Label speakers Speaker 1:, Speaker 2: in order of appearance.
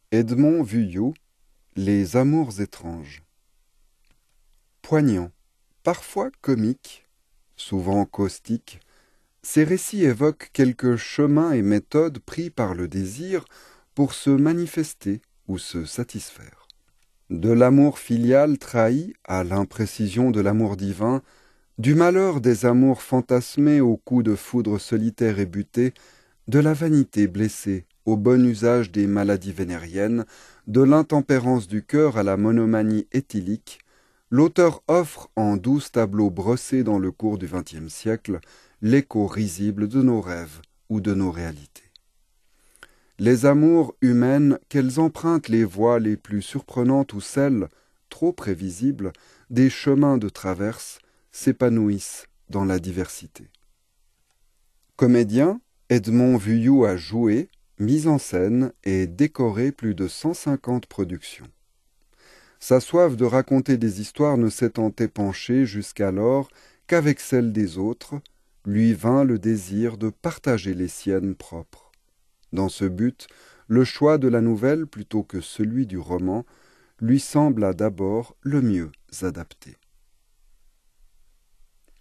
Speaker 1: Edmond Vuillot, Les amours étranges. Poignant, parfois comique, souvent caustique, ces récits évoquent quelques chemins et méthodes pris par le désir pour se manifester ou se satisfaire. De l'amour filial trahi à l'imprécision de l'amour divin, du malheur des amours fantasmés aux coups de foudre solitaire et butés, de la vanité blessée au bon usage des maladies vénériennes, de l'intempérance du cœur à la monomanie éthylique, l'auteur offre en 12 tableaux brossés dans le cours du XXe siècle l'écho risible de nos rêves ou de nos réalités. Les amours humaines, qu'elles empruntent les voies les plus surprenantes ou celles, trop prévisibles, des chemins de traverse, s'épanouissent dans la diversité. Comédien, Edmond Vuillot a joué, mis en scène et décoré plus de 150 productions. Sa soif de raconter des histoires ne s'étant épanchée jusqu'alors qu'avec celles des autres, lui vint le désir de partager les siennes propres. Dans ce but, le choix de la nouvelle plutôt que celui du roman lui sembla d'abord le mieux adapté.